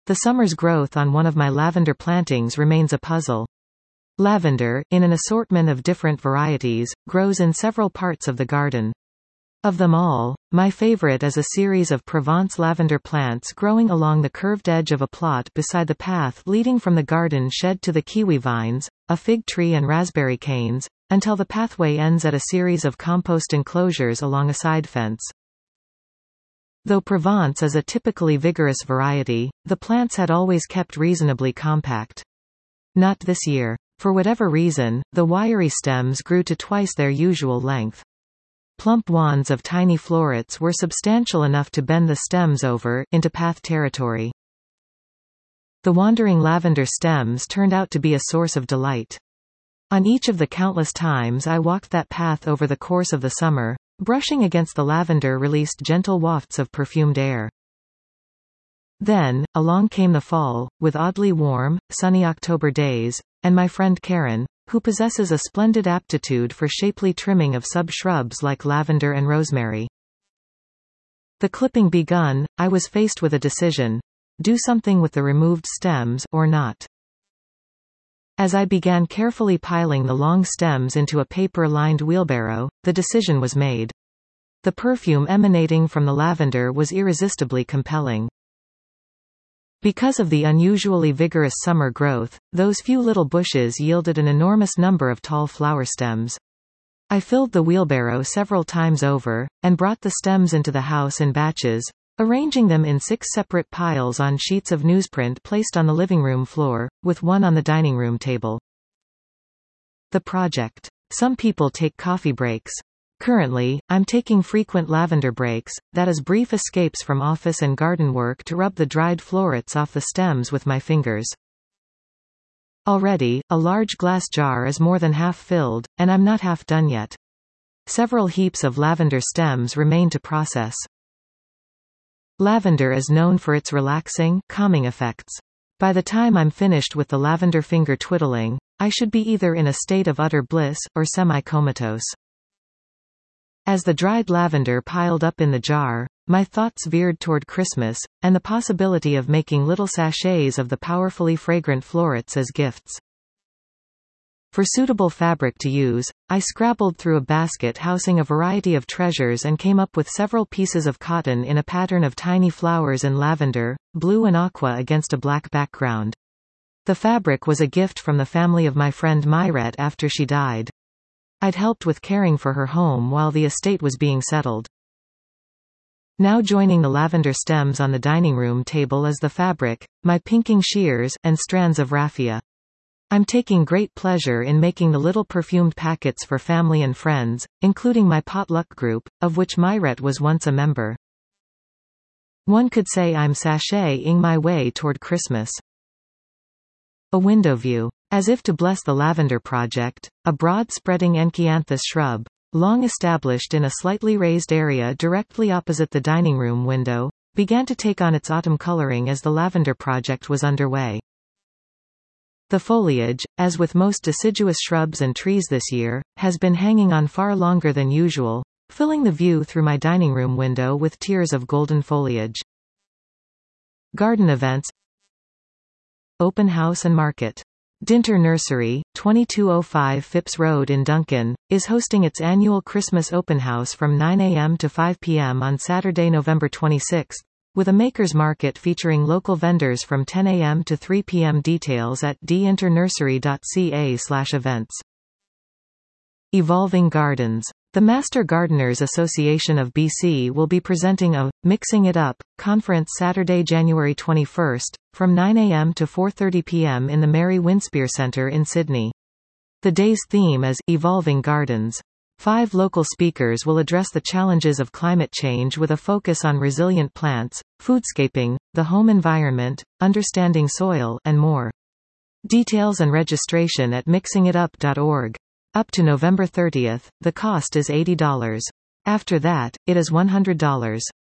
The summer's growth on one of my lavender plantings remains a puzzle. Lavender, in an assortment of different varieties, grows in several parts of the garden. Of them all, my favorite is a series of Provence lavender plants growing along the curved edge of a plot beside the path leading from the garden shed to the kiwi vines, a fig tree and raspberry canes, until the pathway ends at a series of compost enclosures along a side fence. Though Provence is a typically vigorous variety, the plants had always kept reasonably compact. Not this year. For whatever reason, the wiry stems grew to twice their usual length. Plump wands of tiny florets were substantial enough to bend the stems over into path territory. The wandering lavender stems turned out to be a source of delight. On each of the countless times I walked that path over the course of the summer, brushing against the lavender released gentle wafts of perfumed air. Then, along came the fall, with oddly warm, sunny October days, and my friend Karen, who possesses a splendid aptitude for shapely trimming of sub-shrubs like lavender and rosemary. The clipping begun, I was faced with a decision: do something with the removed stems, or not. As I began carefully piling the long stems into a paper-lined wheelbarrow, the decision was made. The perfume emanating from the lavender was irresistibly compelling. Because of the unusually vigorous summer growth, those few little bushes yielded an enormous number of tall flower stems. I filled the wheelbarrow several times over, and brought the stems into the house in batches, arranging them in 6 separate piles on sheets of newsprint placed on the living room floor, with one on the dining room table. The project. Some people take coffee breaks. Currently, I'm taking frequent lavender breaks, that is brief escapes from office and garden work to rub the dried florets off the stems with my fingers. Already, a large glass jar is more than half filled, and I'm not half done yet. Several heaps of lavender stems remain to process. Lavender is known for its relaxing, calming effects. By the time I'm finished with the lavender finger twiddling, I should be either in a state of utter bliss, or semi-comatose. As the dried lavender piled up in the jar, my thoughts veered toward Christmas, and the possibility of making little sachets of the powerfully fragrant florets as gifts. For suitable fabric to use, I scrabbled through a basket housing a variety of treasures and came up with several pieces of cotton in a pattern of tiny flowers in lavender, blue and aqua against a black background. The fabric was a gift from the family of my friend Myrette after she died. I'd helped with caring for her home while the estate was being settled. Now joining the lavender stems on the dining room table is the fabric, my pinking shears, and strands of raffia. I'm taking great pleasure in making the little perfumed packets for family and friends, including my potluck group, of which Myrette was once a member. One could say I'm sashaying my way toward Christmas. A window view. As if to bless the lavender project, a broad-spreading Enchanthus shrub, long established in a slightly raised area directly opposite the dining room window, began to take on its autumn coloring as the lavender project was underway. The foliage, as with most deciduous shrubs and trees this year, has been hanging on far longer than usual, filling the view through my dining room window with tiers of golden foliage. Garden events. Open house and market. Dinter Nursery, 2205 Phipps Road in Duncan, is hosting its annual Christmas open house from 9 a.m. to 5 p.m. on Saturday, November 26, with a makers market featuring local vendors from 10 a.m. to 3 p.m. Details at dinternursery.ca/events. Evolving Gardens. The Master Gardeners Association of BC will be presenting a Mixing It Up conference Saturday, January 21, from 9 a.m. to 4:30 p.m. in the Mary Winspear Centre in Sydney. The day's theme is Evolving Gardens. 5 local speakers will address the challenges of climate change with a focus on resilient plants, foodscaping, the home environment, understanding soil, and more. Details and registration at mixingitup.org. Up to November 30, the cost is $80. After that, it is $100.